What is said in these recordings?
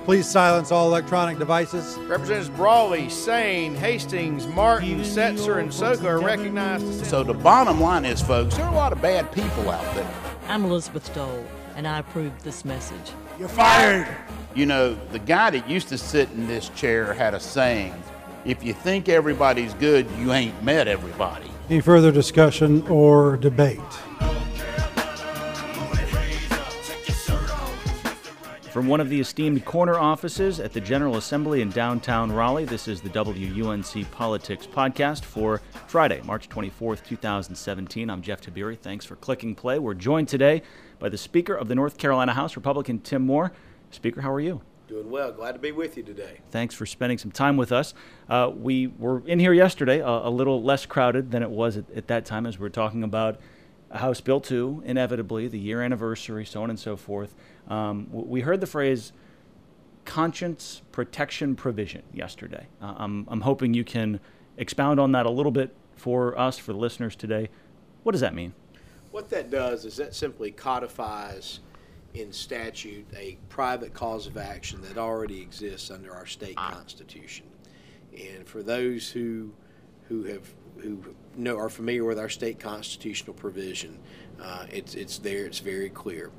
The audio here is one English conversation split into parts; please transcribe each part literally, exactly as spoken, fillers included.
Please silence all electronic devices. Representatives Brawley, Sane, Hastings, Martin, Setzer, and Soka are recognized. So the bottom line is, folks, there are a lot of bad people out there. I'm Elizabeth Dole, and I approve this message. You're fired. You know, the guy that used to sit in this chair had a saying, if you think everybody's good, you ain't met everybody. Any further discussion or debate? From one of the esteemed corner offices at the General Assembly in downtown Raleigh, this is the W U N C Politics Podcast for Friday, March twenty-fourth, twenty seventeen. I'm Jeff Tiberi. Thanks for clicking play. We're joined today by the Speaker of the North Carolina House, Republican Tim Moore. Speaker, how are you? Doing well. Glad to be with you today. Thanks for spending some time with us. Uh, we were in here yesterday, a, a little less crowded than it was at, at that time, as we were talking about House Bill two, inevitably, the year anniversary, so on and so forth. Um, we heard the phrase conscience protection provision yesterday. Uh, I'm, I'm hoping you can expound on that a little bit for us, for the listeners today. What does that mean? What that does is that simply codifies in statute a private cause of action that already exists under our state constitution. And for those who who have who know are familiar with our state constitutional provision, uh, it's it's there. It's very clear.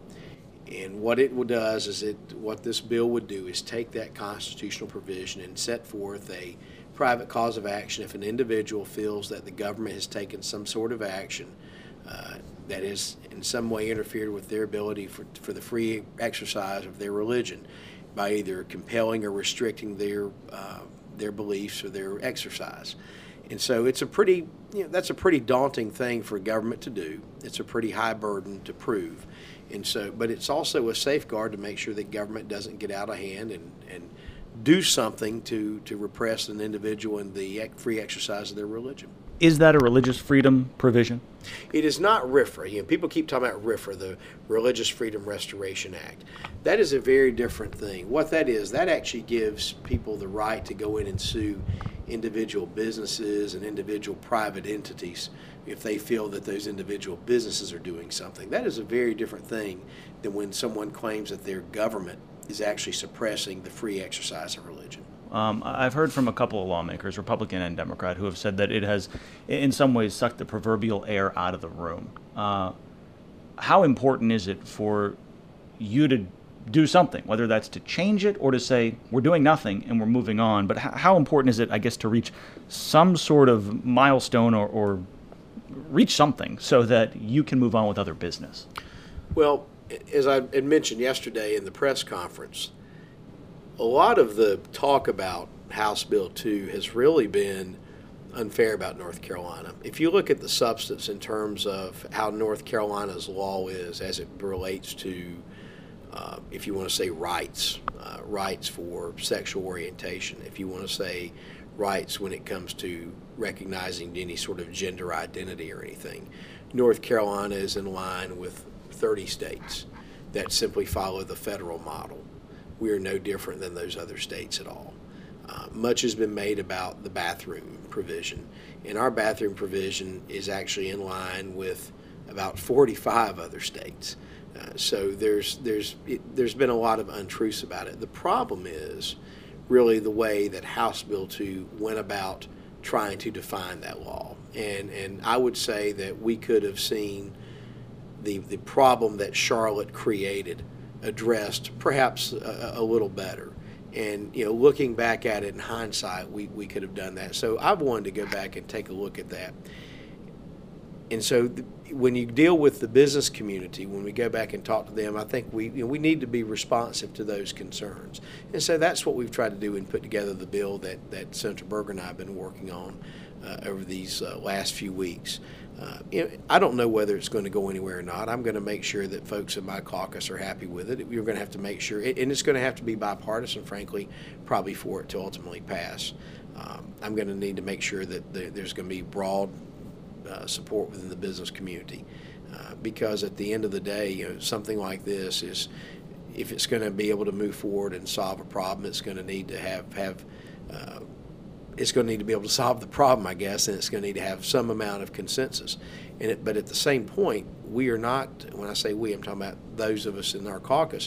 And what it does is it what this bill would do is take that constitutional provision and set forth a private cause of action if an individual feels that the government has taken some sort of action uh, that has in some way interfered with their ability for for the free exercise of their religion by either compelling or restricting their uh, their beliefs or their exercise. And so it's a pretty, you know, that's a pretty daunting thing for government to do. It's a pretty high burden to prove. And so, but it's also a safeguard to make sure that government doesn't get out of hand and, and do something to, to repress an individual in the free exercise of their religion. Is that a religious freedom provision? It is not R F R A. You know, people keep talking about R F R A, the Religious Freedom Restoration Act. That is a very different thing. What that is, that actually gives people the right to go in and sue individual businesses and individual private entities if they feel that those individual businesses are doing something. That is a very different thing than when someone claims that their government is actually suppressing the free exercise of religion. Um, I've heard from a couple of lawmakers, Republican and Democrat, who have said that it has, in some ways, sucked the proverbial air out of the room. Uh, how important is it for you to do something, whether that's to change it or to say, we're doing nothing and we're moving on? But h- how important is it, I guess, to reach some sort of milestone or, or reach something so that you can move on with other business? Well, as I had mentioned yesterday in the press conference, a lot of the talk about House Bill two has really been unfair about North Carolina. If you look at the substance in terms of how North Carolina's law is as it relates to, uh, if you want to say rights, uh, rights for sexual orientation, if you want to say rights when it comes to recognizing any sort of gender identity or anything, North Carolina is in line with thirty states that simply follow the federal model. We are no different than those other states at all. Uh, much has been made about the bathroom provision, and our bathroom provision is actually in line with about forty-five other states. Uh, so there's there's it, there's been a lot of untruths about it. The problem is really the way that House Bill two went about trying to define that law, and and I would say that we could have seen the the problem that Charlotte created addressed perhaps a, a little better. And, you know, looking back at it in hindsight, we, we could have done that. So I've wanted to go back and take a look at that. And so the, when you deal with the business community, when we go back and talk to them, I think we you know, we need to be responsive to those concerns. And so that's what we've tried to do and put together the bill that, that Senator Berger and I have been working on uh, over these uh, last few weeks. Uh, you know, I don't know whether it's going to go anywhere or not. I'm going to make sure that folks in my caucus are happy with it. We're going to have to make sure, and it's going to have to be bipartisan, frankly, probably for it to ultimately pass. Um, I'm going to need to make sure that the, there's going to be broad uh, support within the business community, uh, because at the end of the day, you know, something like this is, if it's going to be able to move forward and solve a problem, it's going to need to have have. Uh, It's going to need to be able to solve the problem, I guess, and it's going to need to have some amount of consensus. And it, but at the same point, we are not, when I say we, I'm talking about those of us in our caucus,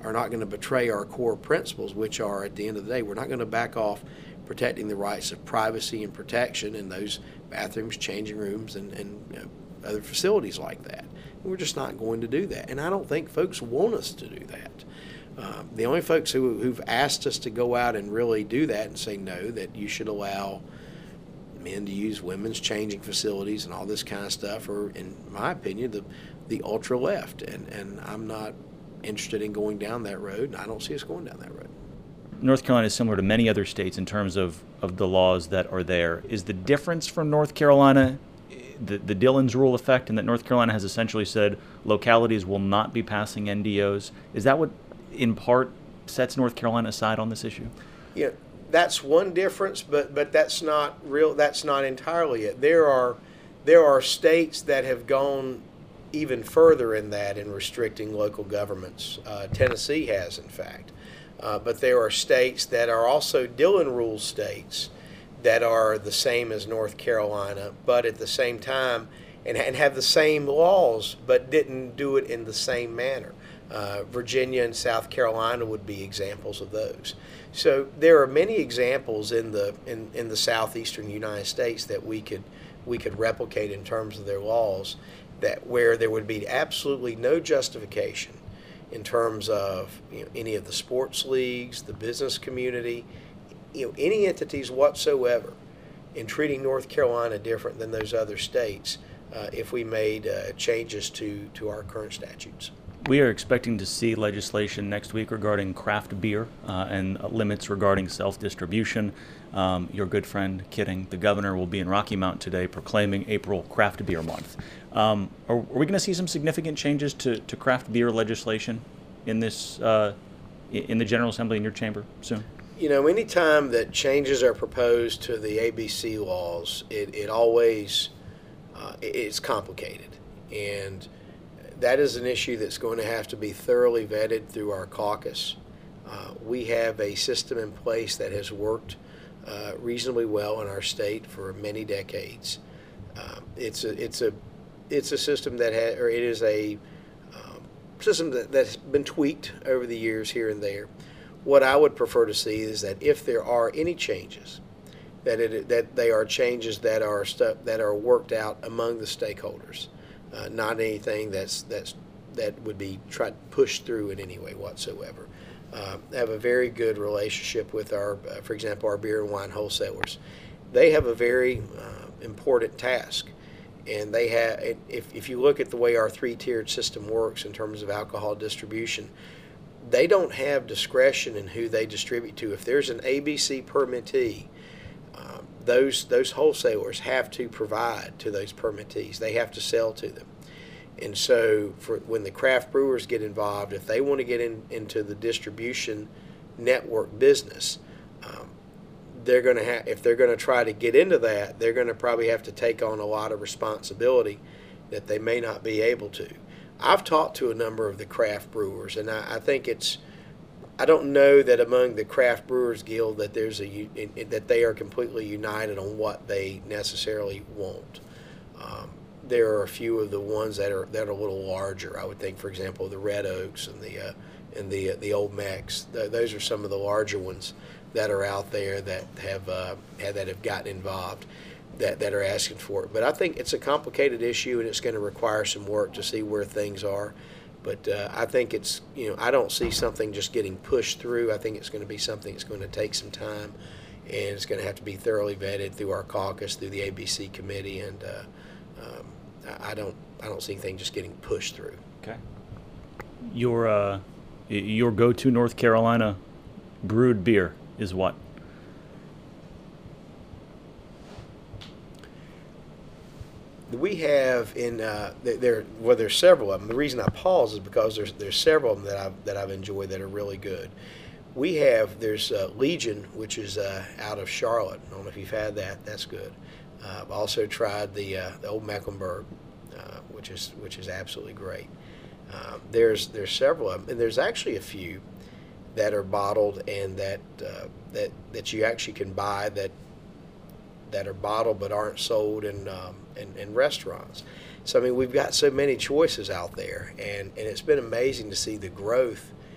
are not going to betray our core principles, which are, at the end of the day, we're not going to back off protecting the rights of privacy and protection in those bathrooms, changing rooms, and, and you know, other facilities like that. We're just not going to do that. And I don't think folks want us to do that. Um, the only folks who, who've asked us to go out and really do that and say no, that you should allow men to use women's changing facilities and all this kind of stuff are, in my opinion, the, the ultra left. And, and I'm not interested in going down that road, and I don't see us going down that road. North Carolina is similar to many other states in terms of, of the laws that are there. Is the difference from North Carolina the, the Dillon's rule effect, and that North Carolina has essentially said localities will not be passing N D Os? Is that what, in part, sets North Carolina aside on this issue? Yeah, that's one difference, but but that's not real. That's not entirely it. There are there are states that have gone even further in that in restricting local governments. Uh, Tennessee has, in fact. Uh, but there are states that are also Dillon rule states that are the same as North Carolina, but at the same time, and, and have the same laws, but didn't do it in the same manner. Uh, Virginia and South Carolina would be examples of those. So there are many examples in the in, in the southeastern United States that we could we could replicate in terms of their laws, that where there would be absolutely no justification in terms of, you know, any of the sports leagues, the business community, you know, any entities whatsoever in treating North Carolina different than those other states uh, if we made uh, changes to, to our current statutes. We are expecting to see legislation next week regarding craft beer uh, and limits regarding self-distribution. Um, your good friend, Kidding, the governor, will be in Rocky Mount today proclaiming April Craft Beer Month. Um, are, are we going to see some significant changes to, to craft beer legislation in this uh, in the General Assembly in your chamber soon? You know, anytime that changes are proposed to the A B C laws, it, it always uh, it, it's complicated, and that is an issue that's going to have to be thoroughly vetted through our caucus. Uh, we have a system in place that has worked uh, reasonably well in our state for many decades. Um, it's a it's a it's a system that ha- or it is a um, system that, that's been tweaked over the years here and there. What I would prefer to see is that if there are any changes, that it that they are changes that are stu- that are worked out among the stakeholders. Uh, not anything that's that's that would be tried pushed through in any way whatsoever. Uh, have a very good relationship with our, uh, for example, our beer and wine wholesalers. They have a very uh, important task, and they have. If if you look at the way our three-tiered system works in terms of alcohol distribution, they don't have discretion in who they distribute to. If there's an A B C permittee, Um, those those wholesalers have to provide to those permittees. They have to sell to them. And so for when the craft brewers get involved, if they want to get in, into the distribution network business, um, they're going to have, if they're going to try to get into that, they're going to probably have to take on a lot of responsibility that they may not be able to. I've talked to a number of the craft brewers, and I, I think it's I don't know that among the Craft Brewers Guild that there's a that they are completely united on what they necessarily want. Um, there are a few of the ones that are that are a little larger. I would think, for example, the Red Oaks and the uh, and the uh, the Old Mex. Th- those are some of the larger ones that are out there that have uh, that have gotten involved, that that are asking for it. But I think it's a complicated issue, and it's going to require some work to see where things are. But uh, I think it's, you know, I don't see something just getting pushed through. I think it's going to be something that's going to take some time, and it's going to have to be thoroughly vetted through our caucus, through the A B C committee, and uh, um, I, I don't, I don't see anything just getting pushed through. Okay. Your uh, your go-to North Carolina brewed beer is what? We have in uh, there well there's several of them. The reason I pause is because there's there's several of them that I've that I've enjoyed that are really good. We have there's uh, Legion, which is uh, out of Charlotte. I don't know if you've had that. That's good. Uh, I've also tried the uh, the Old Mecklenburg, uh, which is which is absolutely great. Uh, there's there's several of them, and there's actually a few that are bottled and that uh, that that you actually can buy that. that are bottled but aren't sold in, um, in in restaurants. So I mean, we've got so many choices out there, and, and it's been amazing to see the growth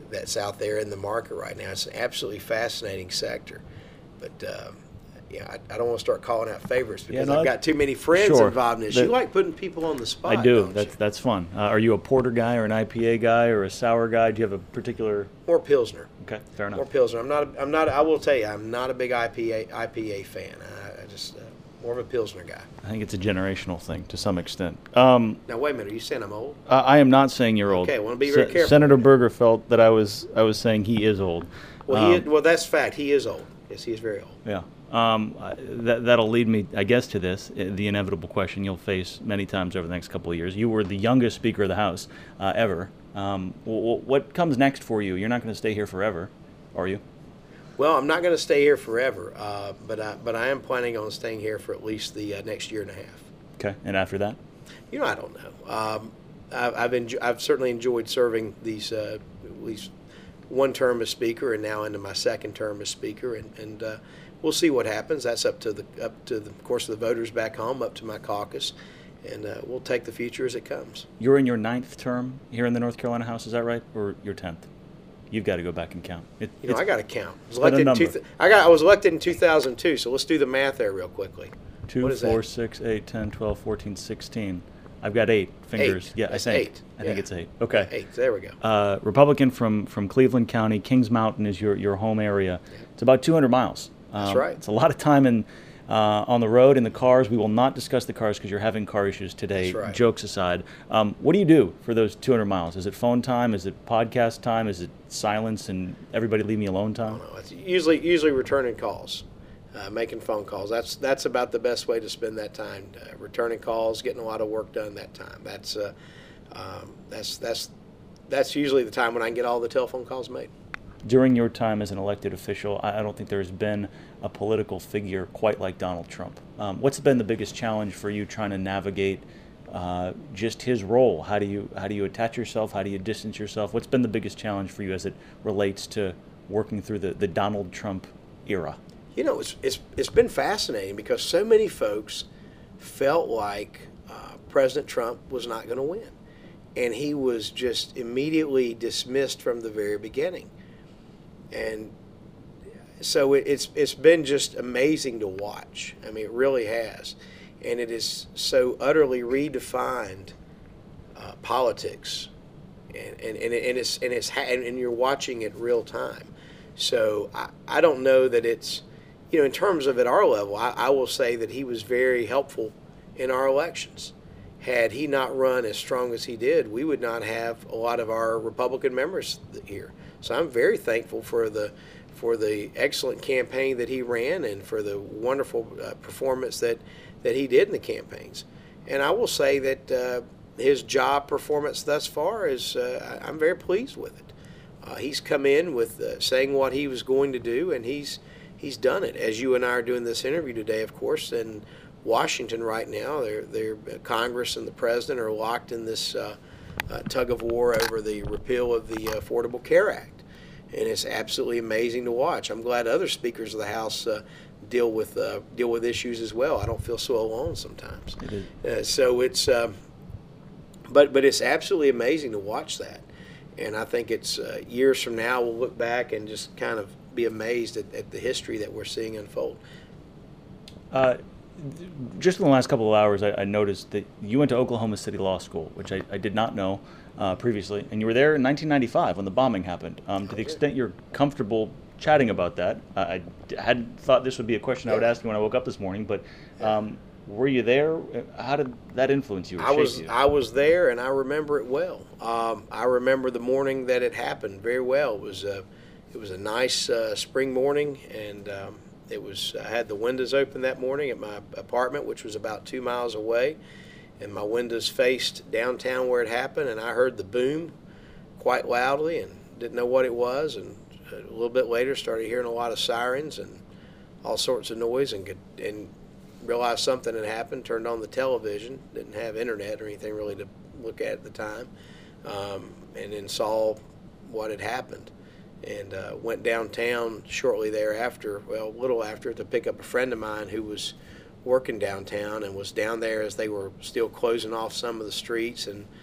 that's out there in the market right now. It's an absolutely fascinating sector. But um, yeah, I, I don't want to start calling out favorites because Yeah, no, I've got too many friends sure. involved in this. The- you like putting people on the spot. I do. don't That's you? that's fun. Uh, are you a porter guy or an I P A guy or a sour guy? Do you have a particular? More Pilsner. Okay, fair enough. More Pilsner. I'm not. A, I'm not. I will tell you, I'm not a big I P A I P A fan. I, I just uh, more of a Pilsner guy. I think it's a generational thing to some extent. Um, Now wait a minute. Are you saying I'm old? I I am not saying you're old. Okay, I wanna be very Se- careful. Senator Berger felt that I was I was saying he is old. Well, he Um, is, well, that's fact. He is old. Yes, he is very old. Yeah. Um, I- that, that'll lead me, I guess, to this, uh, the inevitable question you'll face many times over the next couple of years. You were the youngest Speaker of the House uh, ever. Um, w- w- what comes next for you? You're not going to stay here forever, are you? Well, I'm not going to stay here forever, uh, but I, but I am planning on staying here for at least the uh, next year and a half. Okay. And after that? You know, I don't know. Um, I've I've, enjo- I've certainly enjoyed serving these uh, at least one term as Speaker, and now into my second term as Speaker, and and uh, we'll see what happens. That's up to the up to the of course of the voters back home, up to my caucus, and uh, we'll take the future as it comes. You're in your ninth term here in the North Carolina House, is that right? Or your tenth? You've got to go back and count. It, You know, it's I got to count. I was been a elected in number. two, th- I got I was elected in two thousand two, so let's do the math there real quickly. two, what is four, that? six, eight, ten, twelve, fourteen, sixteen. I've got eight fingers. Eight. Yeah, I That's think. eight. I think Yeah. it's eight. Okay. Eight. There we go. Uh, Republican from, from Cleveland County, Kings Mountain is your, your home area. It's about two hundred miles. That's Um, right. It's a lot of time in, uh, on the road in the cars. We will not discuss the cars because you're having car issues today. That's right. Jokes aside. Um, what do you do for those two hundred miles? Is it phone time? Is it podcast time? Is it silence and everybody leave me alone time? No, it's usually usually returning calls, uh, making phone calls. That's that's about the best way to spend that time. Uh, returning calls, getting a lot of work done that time. That's uh, um, that's that's that's usually the time when I can get all the telephone calls made. During your time as an elected official, I I don't think there's been a political figure quite like Donald Trump. Um, what's been the biggest challenge for you trying to navigate uh, just his role? How do you how do you attach yourself? How do you distance yourself? What's been the biggest challenge for you as it relates to working through the, the Donald Trump era? You know, it's it's it's been fascinating because so many folks felt like uh, President Trump was not going to win, and he was just immediately dismissed from the very beginning. And so it, it's it's been just amazing to watch. I mean, it really has, and it is so utterly redefined uh, politics, and and and, it, and it's and it's ha- and you're watching it real time. So I, I don't know that it's, you know, in terms of at our level, I, I will say that he was very helpful in our elections. Had he not run as strong as he did, we would not have a lot of our Republican members here. So I'm very thankful for the for the excellent campaign that he ran and for the wonderful uh, performance that, that he did in the campaigns. And I will say that uh, his job performance thus far is, uh, I'm very pleased with it. Uh, he's come in with uh, saying what he was going to do, and he's he's done it. As you and I are doing this interview today, of course, in Washington right now, they're, they're, Congress and the President are locked in this uh, uh, tug of war over the repeal of the Affordable Care Act. And it's absolutely amazing to watch. I'm glad other speakers of the House uh, deal with uh, deal with issues as well. I don't feel so alone sometimes. It is. Uh, so it's, um, but but it's absolutely amazing to watch that. And I think it's uh, years from now we'll look back and just kind of be amazed at, at the history that we're seeing unfold. Uh, just in the last couple of hours, I, I noticed that you went to Oklahoma City Law School, which I, I did not know uh, previously, and you were there in nineteen ninety-five when the bombing happened. Um, to the extent you're comfortable chatting about that, uh, I d- hadn't thought this would be a question I would ask you when I woke up this morning, but um, were you there? How did that influence you or I shape was you? I was there, and I remember it well. Um, I remember the morning that it happened very well. It was a, it was a nice uh, spring morning, and um, it was I had the windows open that morning at my apartment, which was about two miles away, and my windows faced downtown where it happened, and I heard the boom quite loudly and didn't know what it was, and a little bit later started hearing a lot of sirens and all sorts of noise, and could and realized something had happened, turned on the television, didn't have internet or anything really to look at at the time, um, and then saw what had happened. And uh, went downtown shortly thereafter, well, a little after, to pick up a friend of mine who was working downtown and was down there as they were still closing off some of the streets and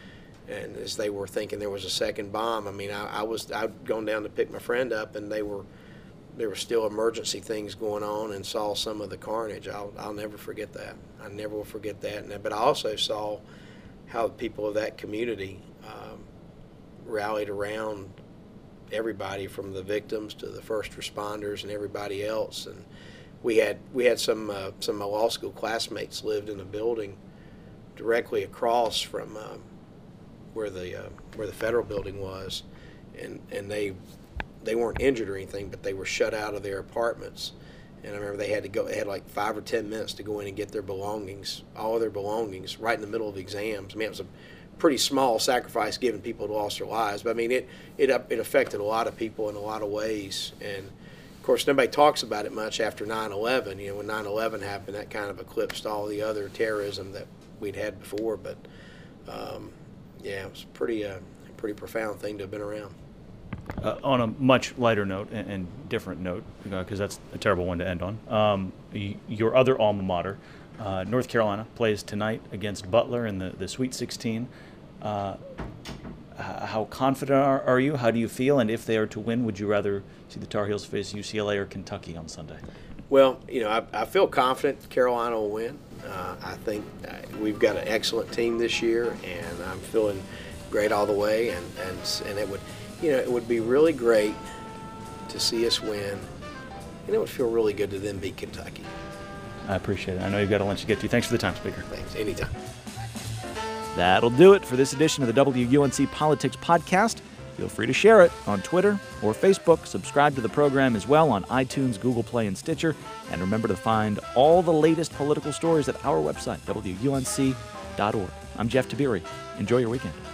And as they were thinking there was a second bomb, I mean, I, I was I'd gone down to pick my friend up, and they were there were still emergency things going on, and saw some of the carnage. I'll I'll never forget that. I never will forget that. And, but I also saw how the people of that community um, rallied around everybody, from the victims to the first responders and everybody else. And we had we had some uh, some of my law school classmates lived in a building directly across from uh, where the uh, where the federal building was, and and they they weren't injured or anything, but they were shut out of their apartments. And I remember they had to go. They had like five or ten minutes to go in and get their belongings, all of their belongings, right in the middle of exams. I mean, it was a pretty small sacrifice given people who lost their lives, but I mean, it it it affected a lot of people in a lot of ways. And of course, nobody talks about it much after nine eleven. You know, when nine eleven happened, that kind of eclipsed all the other terrorism that we'd had before. But um, yeah, it was pretty uh, a pretty profound thing to have been around. Uh, on a much lighter note and, and different note, because uh, that's a terrible one to end on, um, y- your other alma mater, uh, North Carolina, plays tonight against Butler in the, the Sweet sixteen. Uh, how confident are, are you? How do you feel? And if they are to win, would you rather see the Tar Heels face U C L A or Kentucky on Sunday? Well, you know, I, I feel confident Carolina will win. Uh, I think uh, we've got an excellent team this year, and I'm feeling great all the way. And, and, and it would, you know, it would be really great to see us win, and it would feel really good to then beat Kentucky. I appreciate it. I know you've got a lunch to get to. Thanks for the time, Speaker. Thanks. Anytime. That'll do it for this edition of the W U N C Politics Podcast. Feel free to share it on Twitter or Facebook. Subscribe to the program as well on iTunes, Google Play, and Stitcher. And remember to find all the latest political stories at our website, W U N C dot org. I'm Jeff Tabiri. Enjoy your weekend.